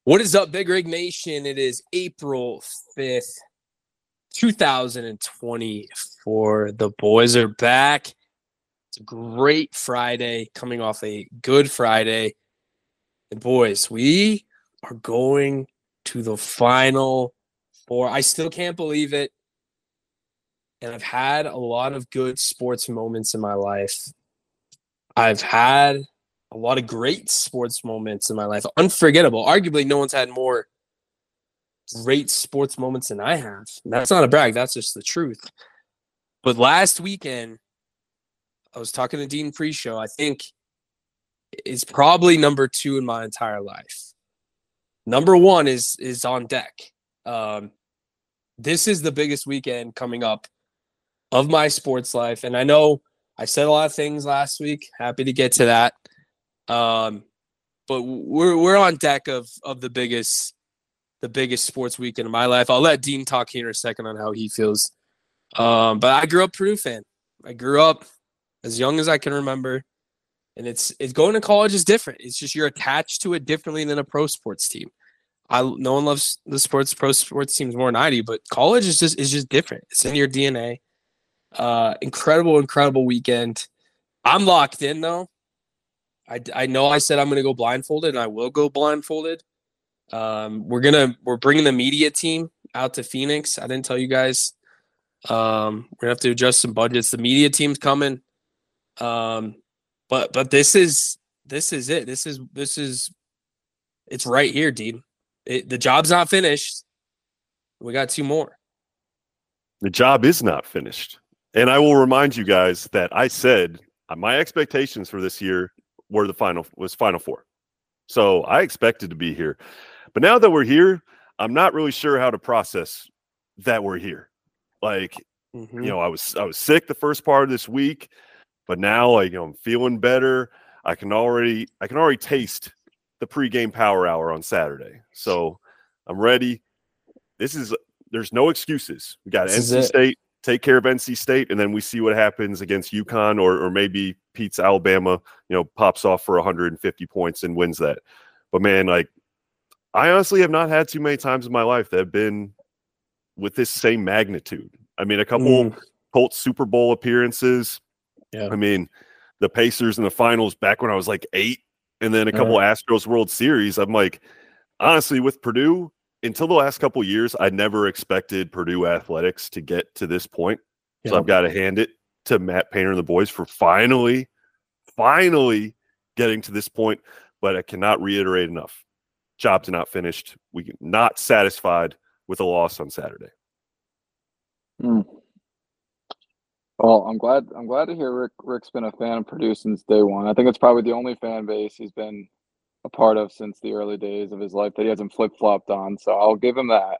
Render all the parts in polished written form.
What is up, Big Rig Nation? It is April 5th, 2024. The boys are back. It's a great Friday, coming off a good Friday. And boys, we are going to the Final Four. I still can't believe it. And I've had a lot of good sports moments in my life. I've had a lot of great sports moments in my life. Unforgettable. Arguably, no one's had more great sports moments than I have. And that's not a brag. That's just the truth. But last weekend, I was talking to Dean pre-show. I think it's probably number 2 in my entire life. Number 1 is on deck. This is the biggest weekend coming up of my sports life. And I know I said a lot of things last week. Happy to get to that. But we're on deck of the biggest sports weekend of my life. I'll let Dean talk here in a second on how he feels. But I grew up Purdue fan. I grew up as young as I can remember, and it's going to college is different. It's just you're attached to it differently than a pro sports team. No one loves the pro sports teams more than I do, but college is just different. It's in your DNA. Incredible weekend. I'm locked in though. I know I said I'm going to go blindfolded, and I will go blindfolded. We're bringing the media team out to Phoenix. I didn't tell you guys. We're gonna have to adjust some budgets. The media team's coming. But this is it. This is it's right here, Dean. The job's not finished. We got 2 more. The job is not finished. And I will remind you guys that I said my expectations for this year were Final Four. So I expected to be here. But now that we're here, I'm not really sure how to process that we're here. Like, I was sick the first part of this week, but now I'm feeling better. I can already taste the pregame power hour on Saturday. So I'm ready. There's no excuses. We got NC State. Take care of NC State, and then we see what happens against UConn or maybe Pete's Alabama, pops off for 150 points and wins that. But, man, I honestly have not had too many times in my life that have been with this same magnitude. I mean, a couple Colts Super Bowl appearances. Yeah. I mean, the Pacers in the finals back when I was like 8, and then a couple Astros World Series. I'm like, honestly, with Purdue, until the last couple of years, I never expected Purdue athletics to get to this point. Yep. So I've got to hand it to Matt Painter and the boys for finally getting to this point. But I cannot reiterate enough. Job's not finished. We're not satisfied with a loss on Saturday. Well, I'm glad to hear Rick's been a fan of Purdue since day one. I think it's probably the only fan base he's been a part of since the early days of his life that he hasn't flip-flopped on, so I'll give him that.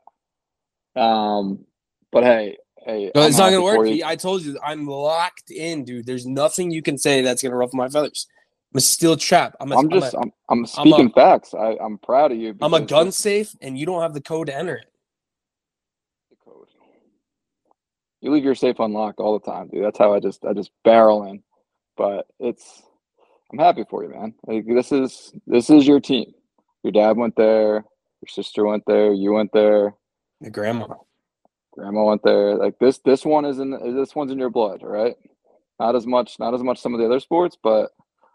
But hey, no, it's not gonna work. I told you, I'm locked in, dude. There's nothing you can say that's gonna ruffle my feathers. I'm a steel trap. I'm speaking facts. I'm proud of you. I'm a gun safe, and you don't have the code to enter it. The code. You leave your safe unlocked all the time, dude. That's how I just barrel in. But I'm happy for you, man. Like, this is your team. Your dad went there, your sister went there, you went there. Your grandma went there. Like this one's in your blood, right? Not as much some of the other sports, but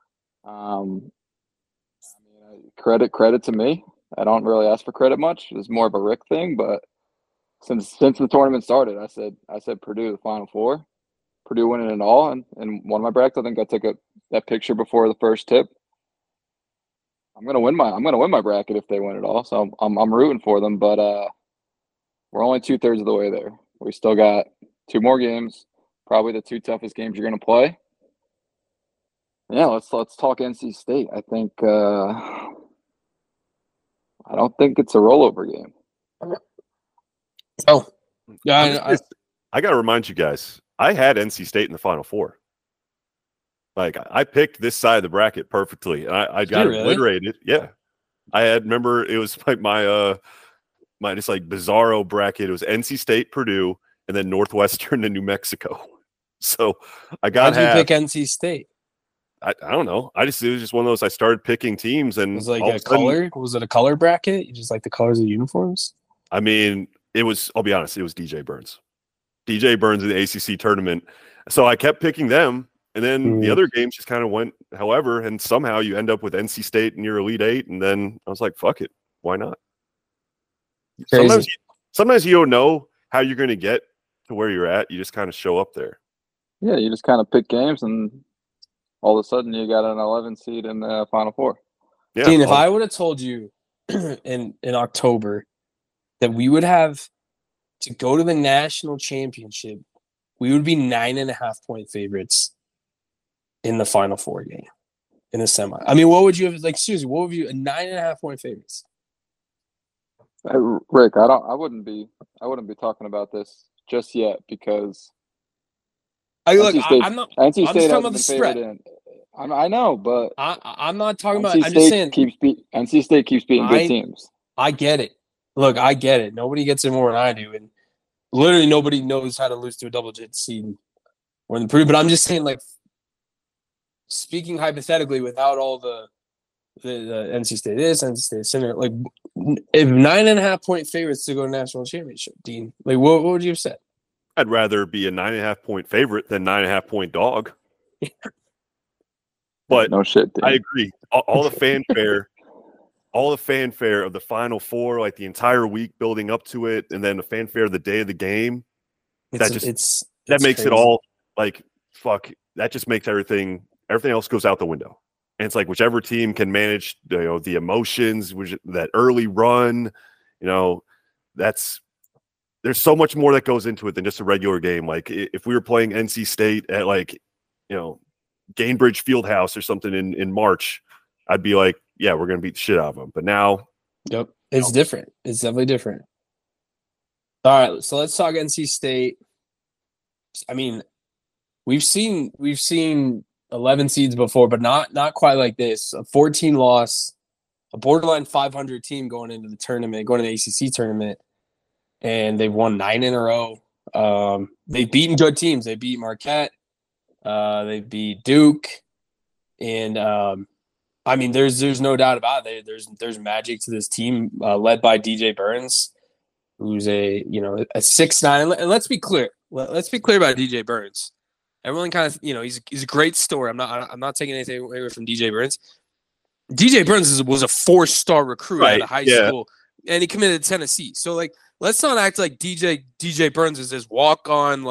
credit to me. I don't really ask for credit much. It's more of a Rick thing, but since the tournament started, I said Purdue the Final Four. Purdue winning it all, and one of my brackets, I think I took that picture before the first tip. I'm gonna win my bracket if they win it all. So I'm rooting for them, but we're only 2/3 of the way there. We still got 2 more games, probably the 2 toughest games you're gonna play. Yeah, let's talk NC State. I think I don't think it's a rollover game. Oh, yeah. I got to remind you guys. I had NC State in the Final Four. Like, I picked this side of the bracket perfectly, and I got obliterated. Yeah, remember it was like my just like bizarro bracket. It was NC State, Purdue, and then Northwestern and New Mexico. So I got. How'd you pick NC State? I don't know. It was just one of those. I started picking teams, and It was like all of a a sudden, color. Was it a color bracket? You just like the colors of the uniforms? I mean, it was. I'll be honest. It was DJ Burns. DJ Burns in the ACC tournament. So I kept picking them, and then the other games just kind of went however, and somehow you end up with NC State in your Elite Eight, and then I was like, fuck it, why not? Sometimes you don't know how you're going to get to where you're at. You just kind of show up there. Yeah, you just kind of pick games, and all of a sudden you got an 11 seed in the Final Four. Yeah. Dean, if I would have told you in October that we would have to go to the national championship, we would be 9.5 point favorites in the Final Four game in the semi. I mean, what would you have, like, seriously, what would you, a 9.5 point favorites? Rick, I wouldn't be talking about this just yet because I'm not. NC I'm State just talking hasn't about the been spread. favored in. I know, but I'm not talking about. NC I'm just saying. NC State keeps beating good teams. I get it. Look, I get it. Nobody gets it more than I do, and literally nobody knows how to lose to a double-digit seed more than Purdue. But I'm just saying, like, speaking hypothetically, without all the NC State this, NC State center, like, if 9.5 point favorites to go to national championship, Dean, like, what would you have said? I'd rather be a 9.5 point favorite than 9.5 point dog. But no shit, Dean. I agree. All the fanfare, of the Final Four, like the entire week building up to it, and then the fanfare of the day of the game. That makes crazy. It all like fuck. That just makes everything else goes out the window. And it's like whichever team can manage, the emotions, that early run, there's so much more that goes into it than just a regular game. Like if we were playing NC State at Gainbridge Fieldhouse or something in March, I'd be like, yeah, we're going to beat the shit out of them. But now, yep, it's different. It's definitely different. All right, so let's talk NC State. I mean, we've seen 11 seeds before, but not quite like this. A 14 loss, a borderline 500 team going into the tournament, going to the ACC tournament, and they've won 9 in a row. They've beaten good teams. They beat Marquette. They beat Duke, and I mean, there's no doubt about it. There's magic to this team led by DJ Burns, who's a 6'9". And let's be clear. Let's be clear about DJ Burns. Everyone kind of, he's a great story. I'm not taking anything away from DJ Burns. DJ Burns was a 4-star recruit out of high school, and he committed to Tennessee. So, like, let's not act like DJ Burns is this walk-on,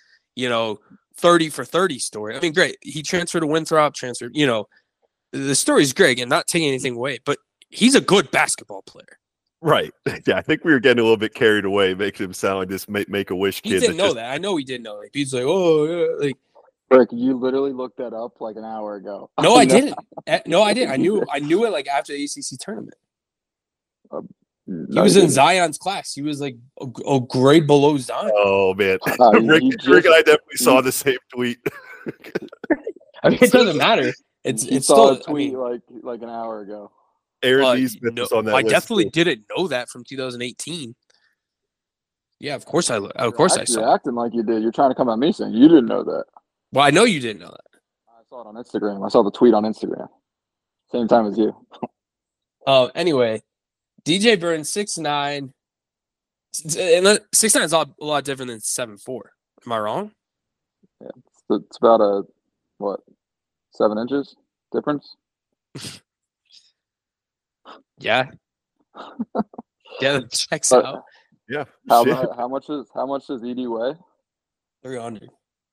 30 for 30 story. I mean, great. He transferred to Winthrop, the story's great, and not taking anything away, but he's a good basketball player. Right. Yeah, I think we were getting a little bit carried away, making him sound like this Make-A-Wish kid. He didn't know that. I know he didn't know. Like, he's like, oh, yeah. Like, Rick, you literally looked that up like an hour ago. No, I didn't. No, I didn't. I knew it like after the ACC tournament. He was in Zion's class. He was like a grade below Zion. Oh, man. Rick and I definitely saw the same tweet. I mean, it doesn't matter. It's saw still a tweet like an hour ago. Aaron Neesmith was on that I list definitely too. didn't know that from 2018. Yeah, of course I saw. You're acting like you did. You're trying to come at me saying you didn't know that. Well, I know you didn't know that. I saw it on Instagram. I saw the tweet on Instagram. Same time as you. Anyway, DJ Burns 6'9". And 6'9" is a lot different than 7'4". Am I wrong? Yeah, it's about 7 inches difference. Yeah. Yeah, that checks out. Yeah. How much does ED weigh? 300.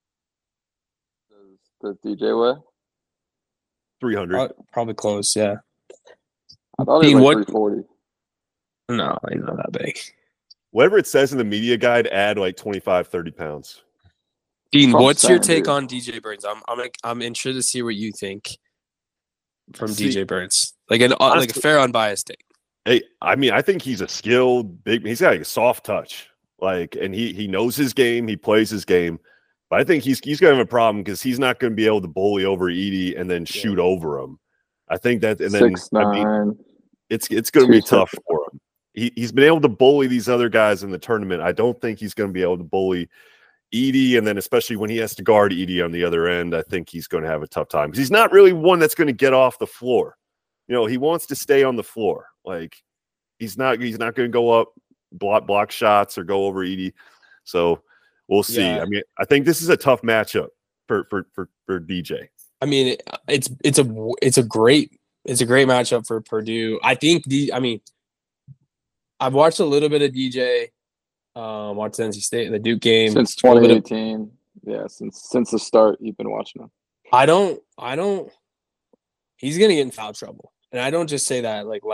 Does DJ weigh? 300. Probably close, yeah. I thought he was like 340. No, he's not that big. Whatever it says in the media guide, add like 25, 30 pounds. Dean, what's your take on DJ Burns? I'm interested to see what you think from DJ Burns. Like a fair, unbiased take. Hey, I mean, I think he's a skilled he's got like a soft touch. And he knows his game, he plays his game. But I think he's gonna have a problem because he's not gonna be able to bully over Edey and then shoot over him. I think that, and then 6'9". It's gonna be tough for him. He's been able to bully these other guys in the tournament. I don't think he's gonna be able to bully Edey, and then especially when he has to guard Edey on the other end, I think he's going to have a tough time because he's not really one that's going to get off the floor. He wants to stay on the floor. Like he's not going to go up, block shots or go over Edey. So we'll see. Yeah. I mean, I think this is a tough matchup for DJ. I mean, it's a great matchup for Purdue. I think I've watched a little bit of DJ. Watched NC State the Duke game since 2018. Yeah, since the start, you've been watching him. I don't. He's gonna get in foul trouble, and I don't just say that like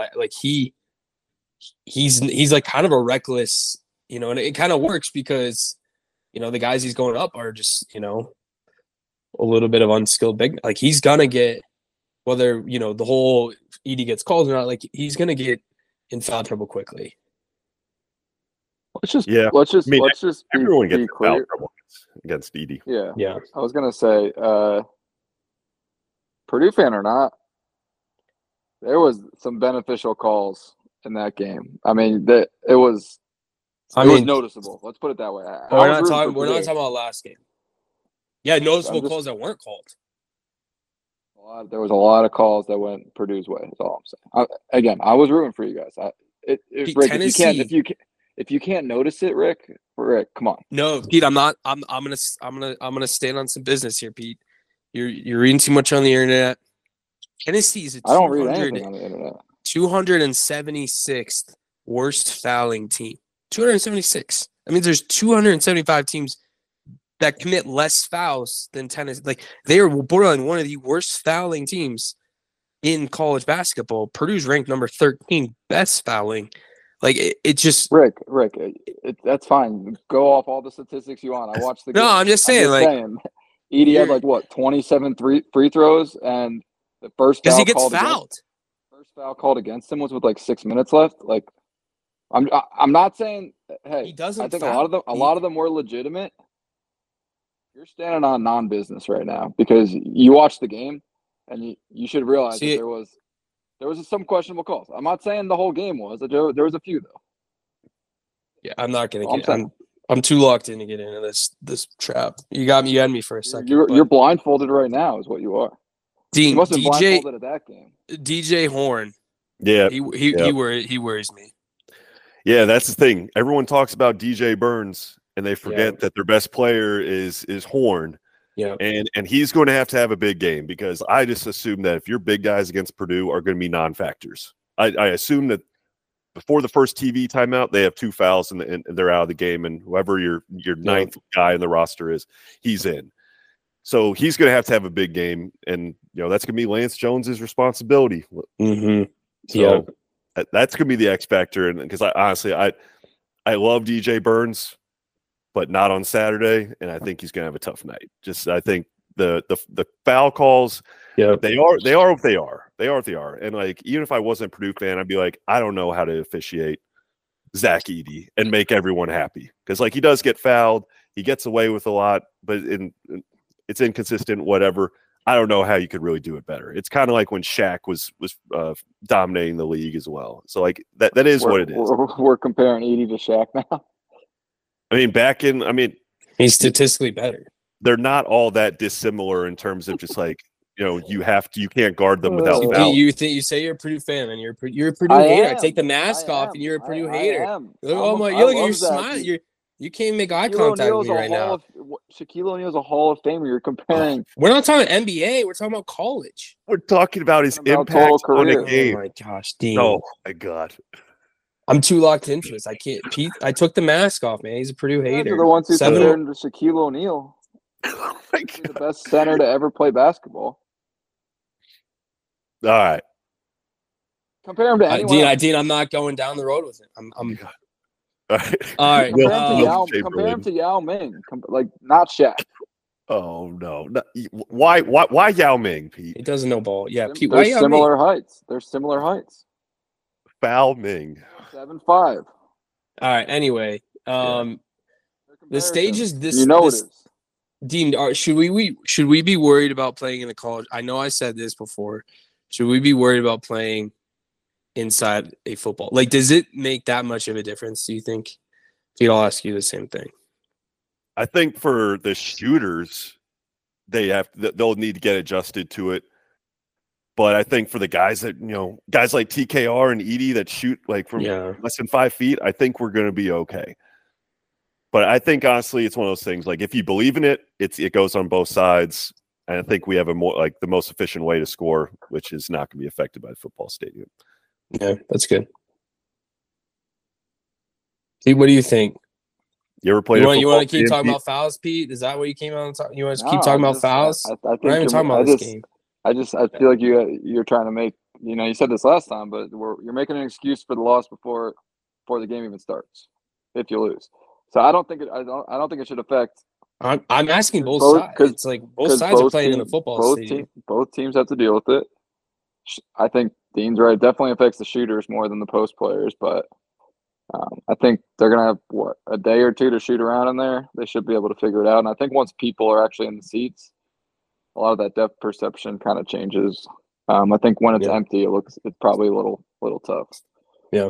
he's like kind of a reckless, and it kind of works because the guys he's going up are just a little bit of unskilled big. Like he's gonna get whether the whole Edey gets called or not. Like he's gonna get in foul trouble quickly. Let's just everyone gets be in foul clear. trouble against Edey. Yeah. I was gonna say, Purdue fan or not, there was some beneficial calls in that game. I mean, it was noticeable. Let's put it that way. We're not talking about last game. Yeah, noticeable calls that weren't called. There was a lot of calls that went Purdue's way. That's all I'm saying. I was rooting for you guys. Rick, if you can't notice it, Rick, come on. No, Pete, I'm not. I'm gonna stand on some business here, Pete. You're reading too much on the internet. Tennessee's I don't read anything on the internet. 276th worst fouling team. 276. That means there's 275 teams that commit less fouls than Tennessee. Like they are borderline one of the worst fouling teams in college basketball. Purdue's ranked number 13 best fouling. Like it just Rick, that's fine. Go off all the statistics you want. I watched the game. No, I'm just saying, Edey had 27 free throws, and the first because foul he gets fouled. First foul called against him was with 6 minutes left. Like, I'm not saying. Hey, he doesn't. I think foul. a lot of them were legitimate. You're standing on non-business right now because you watched the game, and you should realize that there was some questionable calls. I'm not saying the whole game was. There was a few though. Yeah, I'm not gonna get. I'm too locked in to get into this trap. You got me. You had me for a second. You're blindfolded right now, is what you are. Dean, you must have been blindfolded at that game. DJ Horn. Yeah, he worries me. Yeah, that's the thing. Everyone talks about DJ Burns, and they forget that their best player is Horn. Yeah, and he's going to have a big game because I just assume that if your big guys against Purdue are going to be non-factors. I assume that before the first TV timeout, they have 2 fouls and they're out of the game, and whoever your ninth guy in the roster is, he's in. So he's going to have a big game, and that's going to be Lance Jones's responsibility. Mm-hmm. So that's going to be the X factor, and because I love DJ Burns, but not on Saturday, and I think he's going to have a tough night. I think the foul calls, they are what they are. They are what they are. And even if I wasn't a Purdue fan, I'd be like, I don't know how to officiate Zach Edey and make everyone happy because he does get fouled, he gets away with a lot, but it's inconsistent. Whatever. I don't know how you could really do it better. It's kind of like when Shaq was dominating the league as well. So that is what it is. We're comparing Edey to Shaq now. I mean, he's statistically better. They're not all that dissimilar in terms of just you can't guard them without foul. You say you're a Purdue fan and you're a Purdue hater. I take the mask off and you're a Purdue hater. You're smiling. You can't make eye contact with me right now. Shaquille O'Neal's a Hall of Famer. You're comparing. We're not talking NBA. We're talking about college. We're talking about his impact on a game. Oh my gosh, Dean. Oh my God. I'm too locked into this. I can't. Pete, I took the mask off, man. He's a Purdue hater. You're the ones who compared him to Shaquille O'Neal. Oh my God. He's the best center to ever play basketball. All right. Compare him to anyone. Dean, I'm not going down the road with it. I'm All right. All right. Compare him to Yao Ming. Not Shaq. Oh no! Why Yao Ming, Pete? He doesn't know ball. Yeah, Pete. They're similar heights. They're similar heights. Foul Ming. 7'5". All right. Anyway, the stage is this. It is. Dean, should we be worried about playing in the college? I know I said this before. Should we be worried about playing inside a football? Does it make that much of a difference? Do you think? Pete, I'll ask you the same thing. I think for the shooters, they'll need to get adjusted to it. But I think for the guys that, guys like TKR and Edie that shoot like from less than 5 feet, I think we're going to be okay. But I think honestly, it's one of those things. Like if you believe in it, it goes on both sides. And I think we have the most efficient way to score, which is not going to be affected by the football stadium. Yeah, that's good. Pete, what do you think? You ever played? You want to keep talking about fouls, Pete? Is that what you came out and talk? You want to keep talking about fouls? I We're not even talking about this game. I feel like you're trying to make, you said this last time, but you're making an excuse for the loss before the game even starts if you lose. So I don't think it should affect. I'm asking both sides. It's like both sides are playing in the football stadium. Both teams have to deal with it. I think Dean's right. It definitely affects the shooters more than the post players, but I think they're going to have, a day or two to shoot around in there. They should be able to figure it out. And I think once people are actually in the seats, a lot of that depth perception kind of changes. I think when it's empty, it's probably a little tough. Yeah.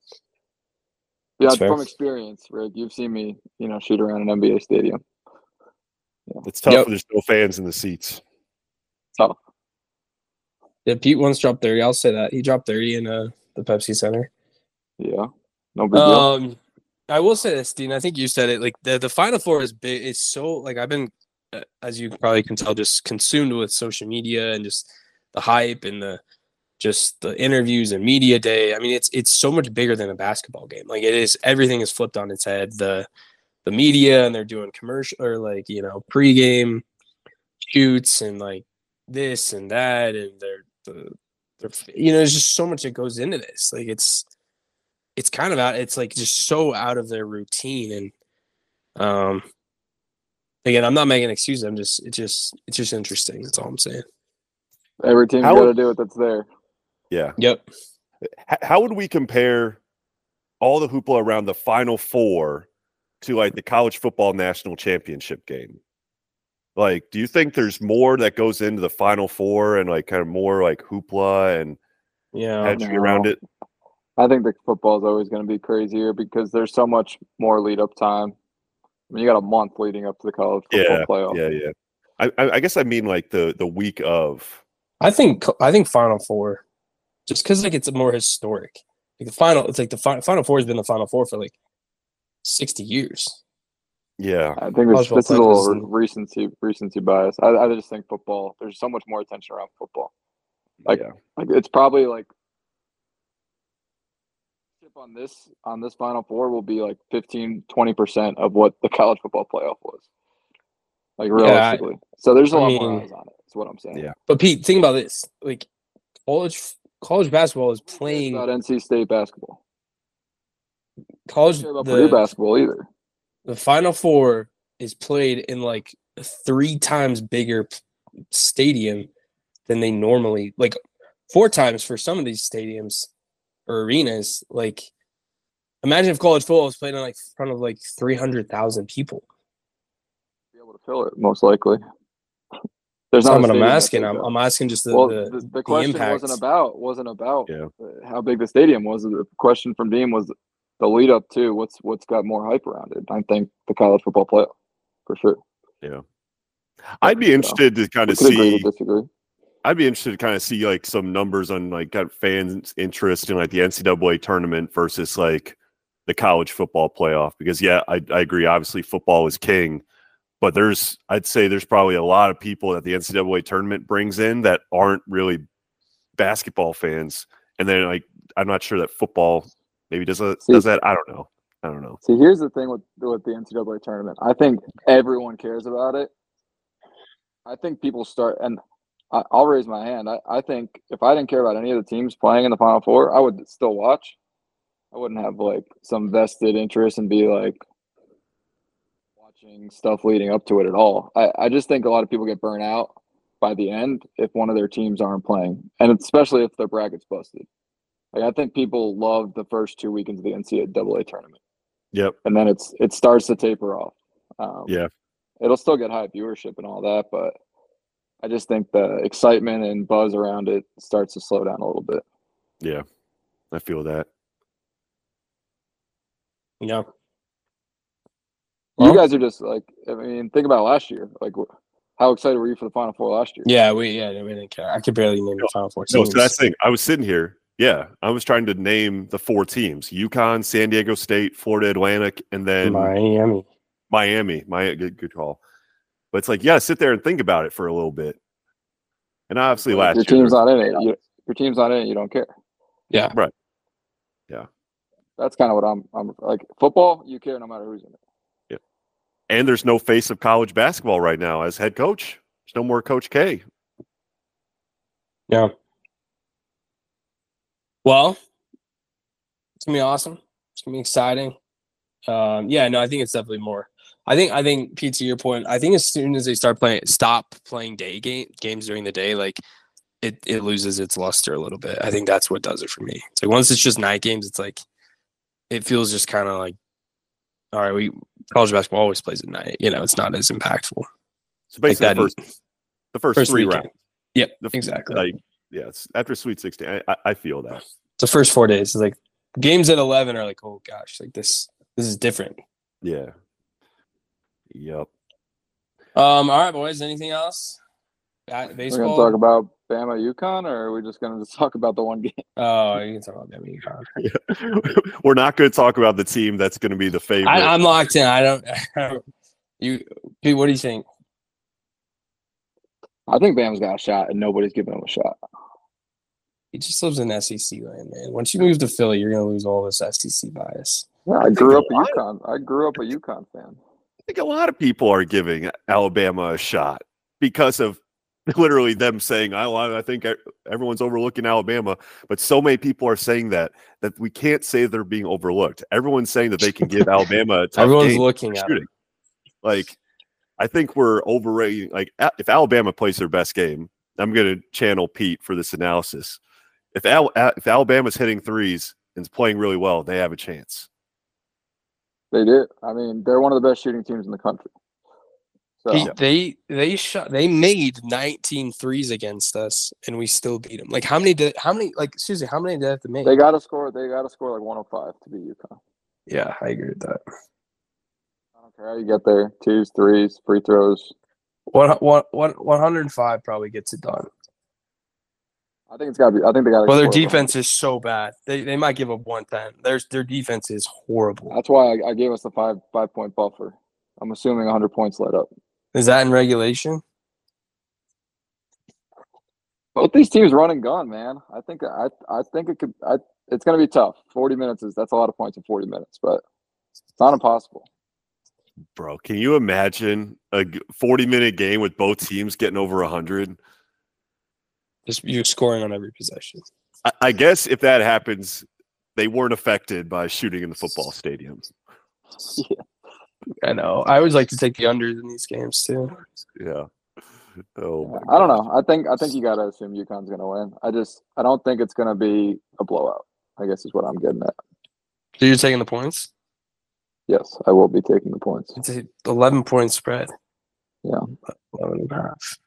Yeah, from experience, Rick, you've seen me, shoot around an NBA stadium. Yeah. It's tough when there's no fans in the seats. Tough. Yeah, Pete once dropped 30. I'll say that. He dropped 30 in the Pepsi Center. Yeah. No big deal. I will say this, Dean. I think you said it. Like the Final Four is big. It's so like I've been, as you probably can tell, just consumed with social media and just the hype and the interviews and media day. I mean, it's so much bigger than a basketball game. Like it is. Everything is flipped on its head. The media, and they're doing commercial or pregame shoots and like this and that, and they're there's just so much that goes into this. Like it's kind of out. It's like just so out of their routine. And again, I'm not making excuses. It's just interesting. That's all I'm saying. Every team's got to do it that's there. Yeah. Yep. How would we compare all the hoopla around the Final Four to like the college football national championship game? Like, do you think there's more that goes into the Final Four and like kind of more like hoopla and hedging around it? I think the football is always going to be crazier because there's so much more lead up time. I mean, you got a month leading up to the college football playoff. Yeah. I guess I mean like the week of. I think Final Four, just because like it's more historic. Like the Final Four has been the Final Four for like 60 years. Yeah, I think this is a little recency bias. I just think football. There's so much more attention around football. Like it's probably like on this Final Four will be like 15-20% of what the college football playoff was. Like realistically. So there's a lot more eyes on it. That's what I'm saying. Yeah. But Pete, think about this. Like college basketball is playing about NC State basketball. College I don't care about Purdue basketball either. The Final Four is played in like a 3 times bigger stadium than they normally, like 4 times for some of these stadiums or arenas. Like, imagine if college football was played in like front of like 300,000 people. Be able to fill it, most likely. There's not what I'm asking. I'm asking just the question impact. wasn't about how big the stadium was. The question from Dean was the lead up to what's got more hype around it. I think the college football playoff for sure. Yeah, I'd be interested to kind of see. I'd be interested to kind of see like some numbers on like got fans' interest in like the NCAA tournament versus like the college football playoff. Because I agree. Obviously, football is king, but I'd say there's probably a lot of people that the NCAA tournament brings in that aren't really basketball fans, and then like I'm not sure that football maybe does that. I don't know. See, here's the thing with the NCAA tournament. I think everyone cares about it. I think people start, and I'll raise my hand. I think if I didn't care about any of the teams playing in the Final Four, I would still watch. I wouldn't have like some vested interest and be like watching stuff leading up to it at all. I just think a lot of people get burnt out by the end if one of their teams aren't playing, and especially if their bracket's busted. Like I think people love the first 2 weekends of the NCAA tournament. Yep. And then it starts to taper off. It'll still get high viewership and all that, but I just think the excitement and buzz around it starts to slow down a little bit. Yeah, I feel that. Yeah. You guys are just like, I mean, think about last year. Like, how excited were you for the Final Four last year? Yeah, we didn't care. I could barely name the Final Four No, teams. so that's the thing. I was sitting here. Yeah, I was trying to name the 4 teams: UConn, San Diego State, Florida Atlantic, and then Miami. Good call. But it's like, yeah, sit there and think about it for a little bit. And obviously, last your year, team's not in it. Your team's not in it. You don't care. Yeah, right. Yeah, that's kind of what I'm like. Football, you care no matter who's in it. Yeah, and there's no face of college basketball right now as head coach. There's no more Coach K. Yeah. Well, it's gonna be awesome. It's gonna be exciting. Yeah, no, I think it's definitely more. I think Pete, to your point, I think as soon as they stop playing games during the day, like it loses its luster a little bit. I think that's what does it for me. It's like once it's just night games, it's like it feels just kind of like, all right, college basketball always plays at night. It's not as impactful. So basically, like the first 3 weekend. rounds. Yep, exactly. Yeah, it's after Sweet 16. I feel that. The first 4 days is like games at 11 are like, oh gosh, like this is different. Yeah. Yep. All right, boys. Anything else? Baseball. We're gonna talk about Bama UConn, or are we just gonna talk about the one game? Oh, you can talk about Bama UConn. Yeah. We're not going to talk about the team that's going to be the favorite. I'm locked in. I don't. Pete, what do you think? I think Bama's got a shot, and nobody's giving him a shot. He just lives in SEC land, man. Once you move to Philly, you're gonna lose all this SEC bias. Yeah, I grew up a UConn fan. I think a lot of people are giving Alabama a shot because of literally them saying, I think everyone's overlooking Alabama, but so many people are saying that we can't say they're being overlooked. Everyone's saying that they can give Alabama a tough Everyone's game looking at shooting. Like, I think we're overrating. Like, if Alabama plays their best game, I'm going to channel Pete for this analysis. If Alabama's hitting threes and is playing really well, they have a chance. They do. I mean, they're one of the best shooting teams in the country. So they made 19 threes against us, and we still beat them. Like how many did they have to make? They got to score like 105 to beat UConn. Yeah, I agree with that. I don't care how you get there. 2s, 3s, free throws. 105 probably gets it done. I think it's got to be. I think they got to. Well, their defense is so bad. They might give up 110. Their defense is horrible. That's why I gave us the 5-point buffer. I'm assuming 100 points let up. Is that in regulation? Both these teams run and gun, man. I think it could. It's going to be tough. 40 minutes that's a lot of points in 40 minutes, but it's not impossible. Bro, can you imagine a 40-minute game with both teams getting over 100? Just you're scoring on every possession. I guess if that happens, they weren't affected by shooting in the football stadium. Yeah. I know. I always like to take the unders in these games too. Yeah. Oh, I don't know. I think you got to assume UConn's going to win. I don't think it's going to be a blowout, I guess is what I'm getting at. So you're taking the points? Yes, I will be taking the points. It's an 11-point spread. Yeah. 11.5.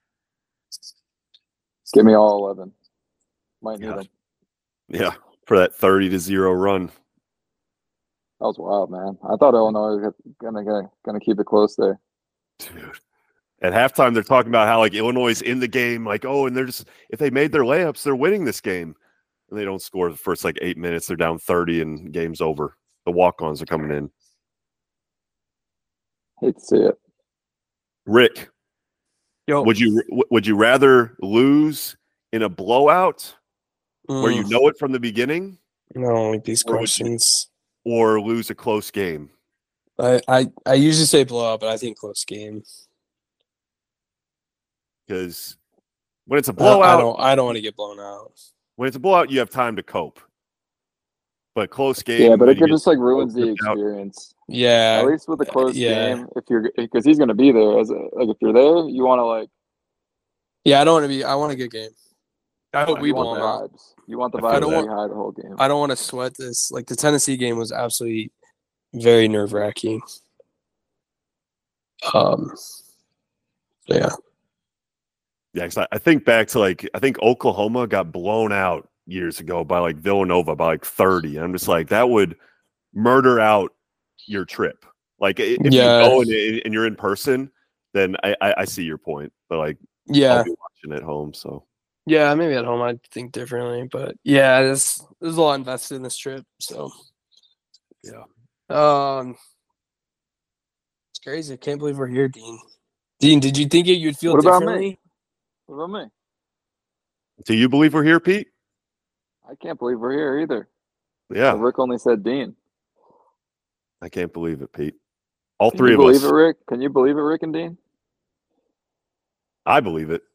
Give me all 11. Might need them. Yeah, for that 30-0 run. That was wild, man. I thought Illinois was gonna keep it close there. Dude. At halftime, they're talking about how, like, Illinois is in the game. Like, oh, and if they made their layups, they're winning this game. And they don't score the first, 8 minutes. They're down 30, and game's over. The walk-ons are coming in. Hate to see it. Rick, Yo. would you rather lose in a blowout where you know it from the beginning? No, like these questions. Or lose a close game? I usually say blowout, but I think close game. Because when it's a blowout, I don't want to get blown out. When it's a blowout, you have time to cope. But close game, yeah, but it could just ruins the experience. Yeah, at least with a close game, because he's going to be there. If you're there, you want to Yeah, I don't want to be. I want a good game. I hope we blow out. Vibes. You want the vibe to be high the whole game. I don't want to sweat this. Like the Tennessee game was absolutely very nerve-wracking. Yeah. Yeah, because I think back to I think Oklahoma got blown out years ago by Villanova by 30. I'm just that would murder out your trip. Like if you go and you're in person, then I see your point. But like, I'll be watching at home. So yeah, maybe at home I'd think differently. But yeah, there's a lot invested in this trip. So yeah, it's crazy. I can't believe we're here, Dean. Dean, did you think you'd feel What about differently? me? What about me? Do you believe we're here, Pete? I can't believe we're here either. Yeah, Rick only said Dean. I can't believe it, Pete. All Can three you of us. believe it, Rick? Can you believe it, Rick and Dean? I believe it.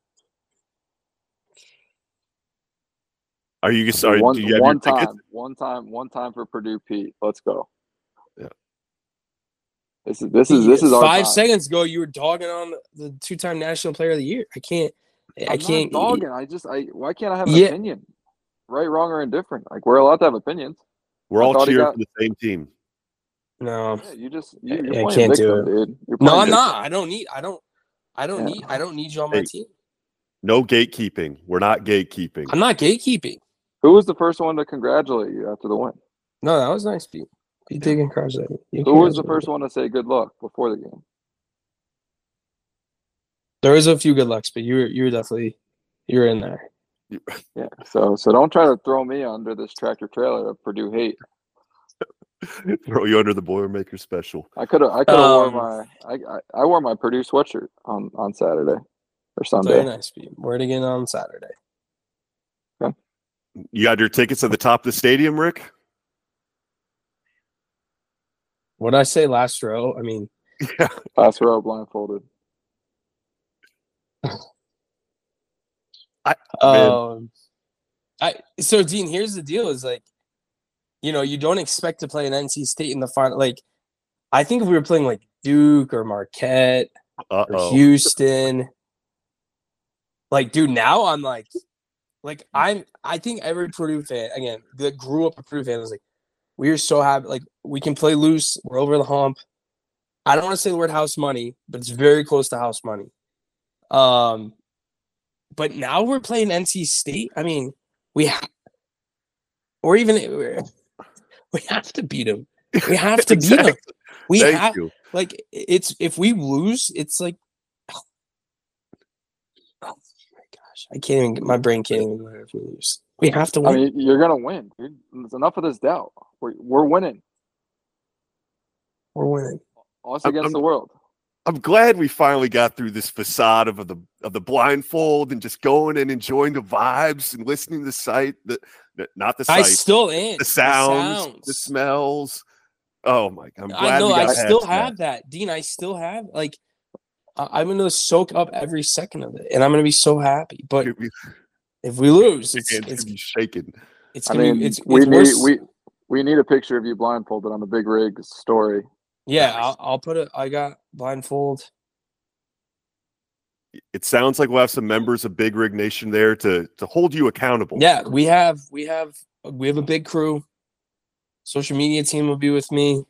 Are you sorry? Do you have your tickets? One time for Purdue, Pete. Let's go. Yeah. This is our 5 time. seconds ago, you were dogging on the 2-time National Player of the Year. I can't. I'm not dogging. Why can't I have an opinion? Right, wrong, or indifferent? Like, we're allowed to have opinions. We're all cheering for the same team. No, yeah, you're I can't victim, do it, dude. You're no, I'm victim. not. I don't need you on my team. No gatekeeping. We're not gatekeeping. I'm not gatekeeping. Who was the first one to congratulate you after the win? No, that was nice, Pete. Pete did congratulate you. Who was the first one to say good luck before the game? There was a few good lucks, but you were definitely in there. Yeah. So don't try to throw me under this tractor trailer of Purdue hate. Throw you under the Boilermaker special. I could have I wore my Purdue sweatshirt on Saturday or Sunday. Very nice, Pete. Wear it again on Saturday. Okay. You got your tickets at the top of the stadium, Rick? What did I say? Last row? I mean, yeah. Last row blindfolded. So Dean, here's the deal: is like, you don't expect to play an NC State in the final. Like, I think if we were playing like Duke or Marquette or Houston, like, dude, now I'm like I think every Purdue fan again that grew up a Purdue fan was like, we are so happy. Like, we can play loose. We're over the hump. I don't want to say the word house money, but it's very close to house money. But now we're playing NC State. I mean, we have to beat them. We have to beat them. Like, it's if we lose, it's like, oh my gosh, I can't even. My brain can't even win if we lose. We have to win. I mean, you're gonna win, dude. There's enough of this doubt. We're winning. We're winning. Us against the world. I'm glad we finally got through this facade of the blindfold and just going and enjoying the vibes and listening to the sight. Not the sight. I still am. The sounds, the smells. Oh my God! I'm glad I know. I still have that, Dean. I still have I'm gonna soak up every second of it, and I'm gonna be so happy. But if we lose, it's gonna be shaking. It's gonna be. It's worse. We need a picture of you blindfolded on the Big Rig story. Yeah, I'll put it. I got blindfold. It sounds like we'll have some members of Big Rig Nation there to hold you accountable. Yeah, we have a big crew. Social media team will be with me.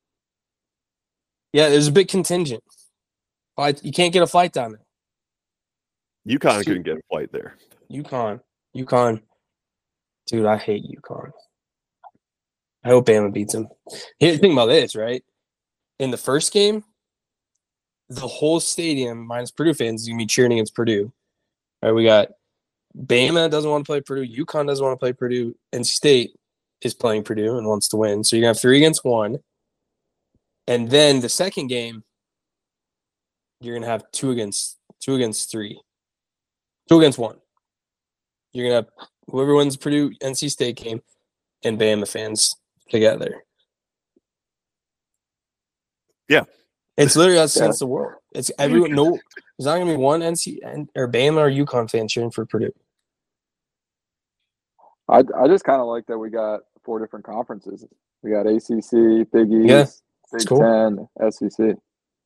Yeah, there's a big contingent. You can't get a flight down there. UConn couldn't get a flight there. UConn. Dude, I hate UConn. I hope Bama beats them. Here's the thing about this, right? In the first game, the whole stadium, minus Purdue fans, is going to be cheering against Purdue. All right, we got Bama doesn't want to play Purdue. UConn doesn't want to play Purdue. NC State is playing Purdue and wants to win. So you're going to have 3 against 1. And then the second game, you're going to have 2 against 3. 2 against 1. You're going to have whoever wins Purdue NC State game and Bama fans together. Yeah. It's literally us against the world. It's everyone. No, there's not going to be one NC or Bama or UConn fan cheering for Purdue. I just kind of like that we got 4 different conferences. We got ACC, Big East, Big Ten, SEC.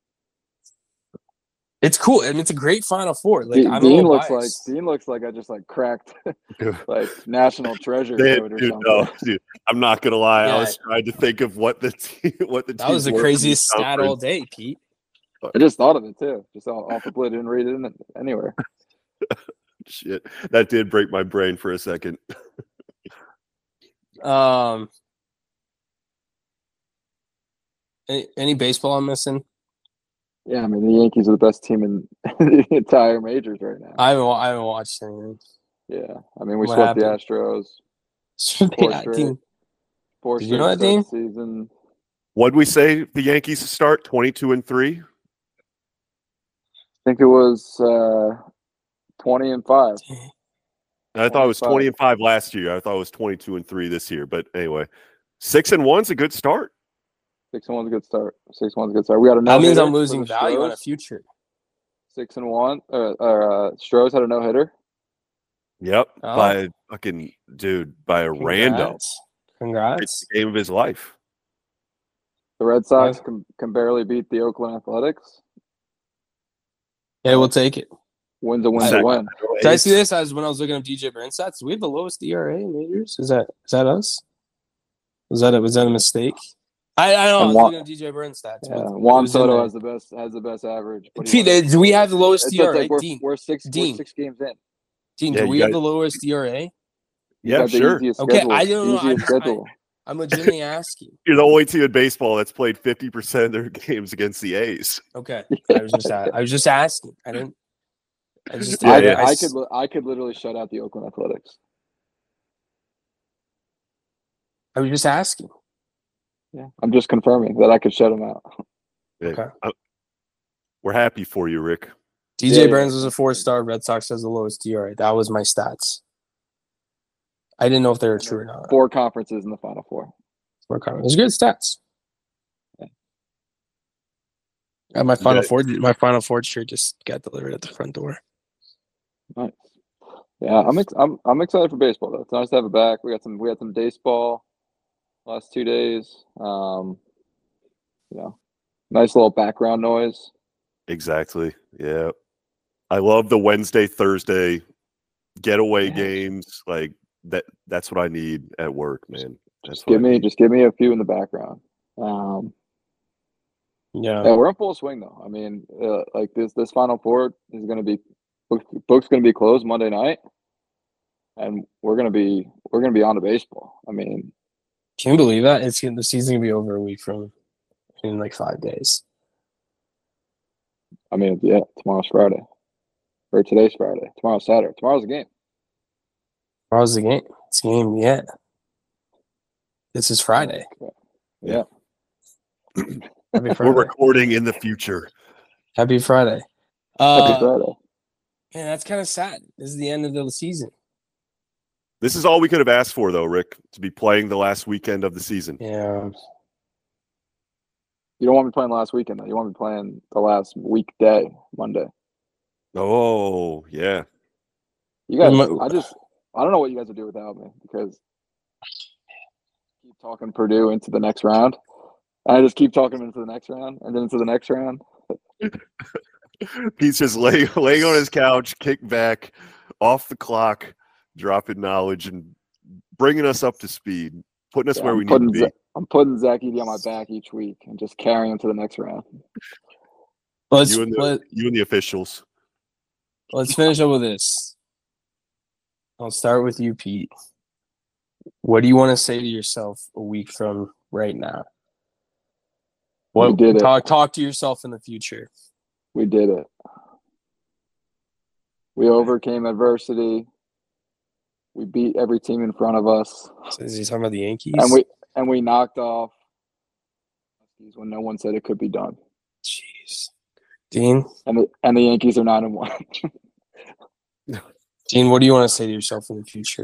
It's cool. I mean, it's a great Final Four. Like, Dean looks like I just cracked like national treasure code or something. No, dude, I'm not gonna lie. Yeah. I was trying to think of what the that was the craziest stat all day, Pete. I just thought of it too. Just off the blue, didn't read it anywhere. Shit, that did break my brain for a second. Any baseball I'm missing? Yeah, I mean the Yankees are the best team in the entire majors right now. I haven't watched anything. Yeah, I mean we What swept the happened? Astros Yeah, Dean, four did you straight know to that, start Dean? the season. What'd we say the Yankees start? 22-3? I think it was 20-5. I thought it was 25. 20-5 last year. I thought it was 22-3 this year. But anyway, 6-1's a good start. 6-1's a good start. 6-1's a good start. We got a no. That means I'm losing value on a future. 6-1. Stros had a no hitter. Yep. Oh. By fucking dude, by a random. Congrats. It's the game of his life. The Red Sox can barely beat the Oakland Athletics. Yeah, we'll take it. Win's a win's a win. Did I see this as when I was looking up DJ Burns stats? Do we have the lowest ERA in majors? Is that us? Was that a mistake? I don't know. I was looking at DJ Burns stats. Yeah, Juan Soto has the best average. Do we have the lowest ERA? Dean, we're six games in. Dean, do we have the lowest ERA? Yeah, sure. Okay, I don't know. I'm legitimately asking. You're the only team in baseball that's played 50% of their games against the A's. Okay, I was just asking. I could literally shut out the Oakland Athletics. I was just asking. Yeah, I'm just confirming that I could shut them out. Okay. We're happy for you, Rick. DJ Burns was a 4-star. Red Sox has the lowest ERA. That was my stats. I didn't know if they were true or not. 4 conferences in the Final Four. 4 conferences. Good stats. Yeah. My Final Four shirt just got delivered at the front door. Nice. Yeah, I'm excited for baseball though. It's nice to have it back. We had some baseball last 2 days. Nice little background noise. Exactly. Yeah. I love the Wednesday, Thursday getaway games. Like that's what I need at work, man. Just give me a few in the background. Yeah, we're in full swing though. I mean, like this Final Four is going to be book's going to be closed Monday night, and we're going to be on to baseball. I mean, can you believe that the season's going to be over a week from in like 5 days? I mean, yeah, tomorrow's Friday, or today's Friday. Tomorrow's Saturday. Tomorrow's the game. Tomorrow's the game. It's game yet. This is Friday. Yeah. Happy Friday. We're recording in the future. Happy Friday. Happy Friday. Man, that's kind of sad. This is the end of the season. This is all we could have asked for, though, Rick, to be playing the last weekend of the season. Yeah. You don't want me playing last weekend, though. You want me playing the last weekday, Monday. Oh, yeah. You guys, I don't know what you guys would do without me because I keep talking Purdue into the next round. And I just keep talking into the next round and then into the next round. He's just laying on his couch, kick back, off the clock, dropping knowledge and bringing us up to speed, putting us where we need to be. I'm putting Zach Edey on my back each week and just carrying him to the next round. You and the officials. Let's finish up with this. I'll start with you, Pete. What do you want to say to yourself a week from right now? Talk to yourself in the future. We did it. We overcame adversity. We beat every team in front of us. So is he talking about the Yankees? And we knocked off when no one said it could be done. Jeez. Dean? And the Yankees are 9-1. Dean, what do you want to say to yourself in the future?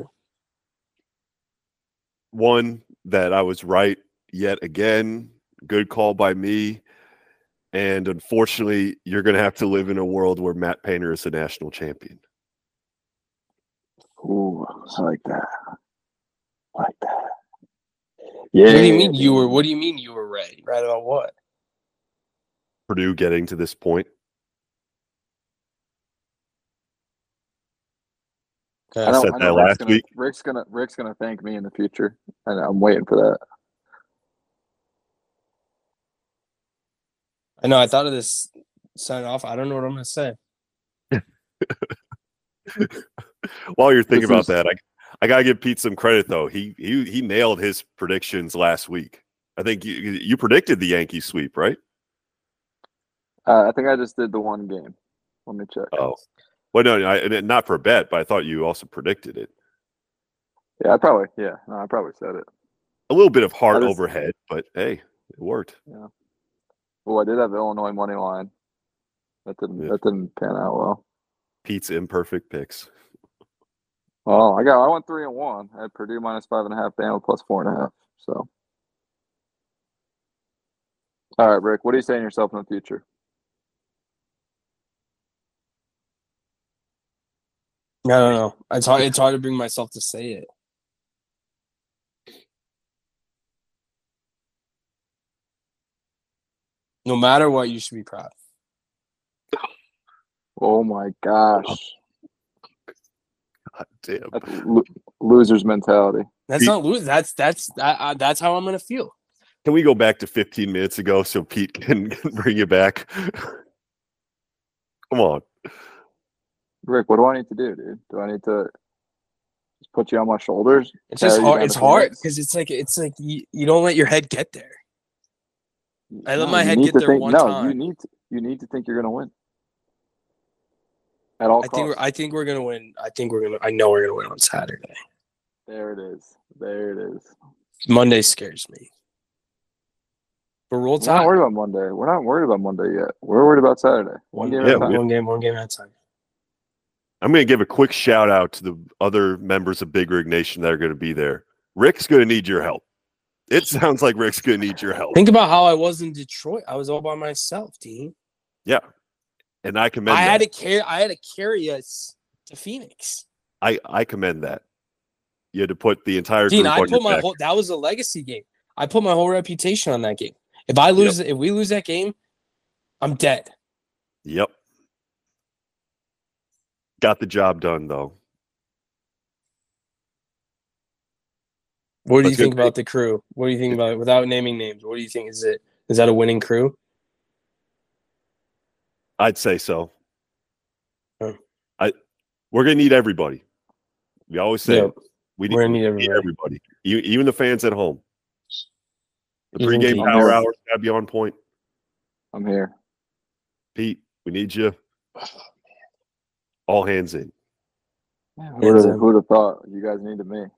One, that I was right yet again. Good call by me. And unfortunately, you're going to have to live in a world where Matt Painter is a national champion. Ooh, I like that. Yeah. What do you mean you were right? Right about what? Purdue getting to this point. Okay. I said that last week. Rick's gonna thank me in the future, and I'm waiting for that. I know. I thought of this sign off. I don't know what I'm going to say. While you're thinking about that, I gotta give Pete some credit though. He nailed his predictions last week. I think you predicted the Yankees sweep, right? I think I just did the one game. Let me check. Oh, well, no, not for a bet, but I thought you also predicted it. Yeah, I probably said it. A little bit of heart overhead, but hey, it worked. Yeah. Well, I did have Illinois money line. That didn't pan out well. Pete's imperfect picks. Well, I went 3-1. I had Purdue -5.5, Bama +4.5. So, all right, Rick, what are you saying to yourself in the future? I don't know. It's hard to bring myself to say it. No matter what, you should be proud. Oh my gosh. God damn. That's loser's mentality. That's not lose. That's how I'm gonna feel. Can we go back to 15 minutes ago so Pete can bring you back? Come on. Rick, what do I need to do, dude? Do I need to just put you on my shoulders? It's just hard. It's hard because it's like you don't let your head get there. I let my head get there one time. You need to think you're gonna win. At all costs. I think we're gonna win. I know we're gonna win on Saturday. There it is. Monday scares me. But roll We're tide. not worried about Monday. We're not worried about Monday yet. We're worried about Saturday. One game at a time. One game at a time. I'm going to give a quick shout out to the other members of Big Rig Nation that are going to be there. Rick's going to need your help. It sounds like Rick's going to need your help. Think about how I was in Detroit. I was all by myself, Dean. Yeah. And I commend that. I had to carry us to Phoenix. I commend that. You had to put the entire Dean, group on your back. That was a legacy game. I put my whole reputation on that game. If we lose that game, I'm dead. Yep. Got the job done, though. What do you think about the crew? What do you think about it? Without naming names, what do you think? Is that a winning crew? I'd say so. Huh. We're gonna need everybody. We always say we're gonna need everybody. Even the fans at home. The pregame power hours gotta be on point. I'm here. Pete, we need you. All hands in. Who would have thought you guys needed me?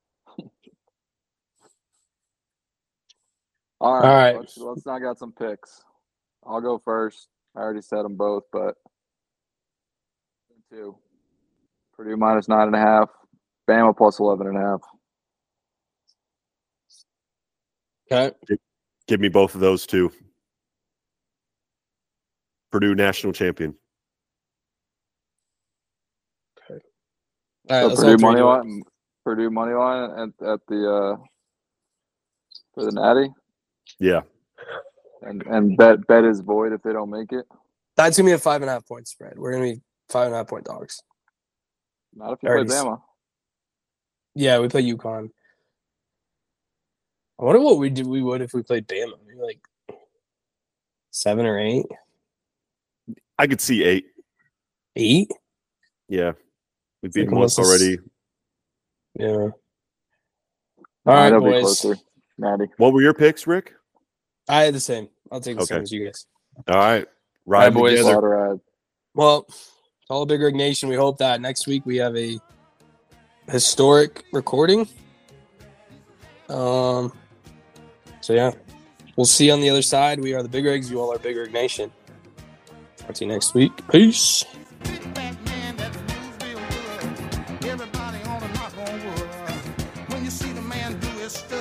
All right. Let's knock out some picks. I'll go first. I already said them both, but 2. Purdue -9.5. Bama +11.5. Okay. Give me both of those two. Purdue national champion. Okay. All right, so Purdue money line at the for the Natty. Yeah. And bet is void if they don't make it. That's gonna be a 5.5 point spread. We're gonna be 5.5 point dogs. Not if you play Bama. Yeah, we play UConn. I wonder what we would if we played Bama. Maybe like 7 or 8. I could see 8. 8? Yeah. We beat them once already. Yeah. All right, boys. Be closer. Natty. What were your picks, Rick? I had the same. I'll take the same as you guys. All right. Ride boys. Together. Well, all Big Rig Nation, we hope that next week we have a historic recording. So, yeah. We'll see you on the other side. We are the Big Rigs. You all are Big Rig Nation. Talk to you next week. Peace. Everybody on the knock on wood. When you see the man do his stuff.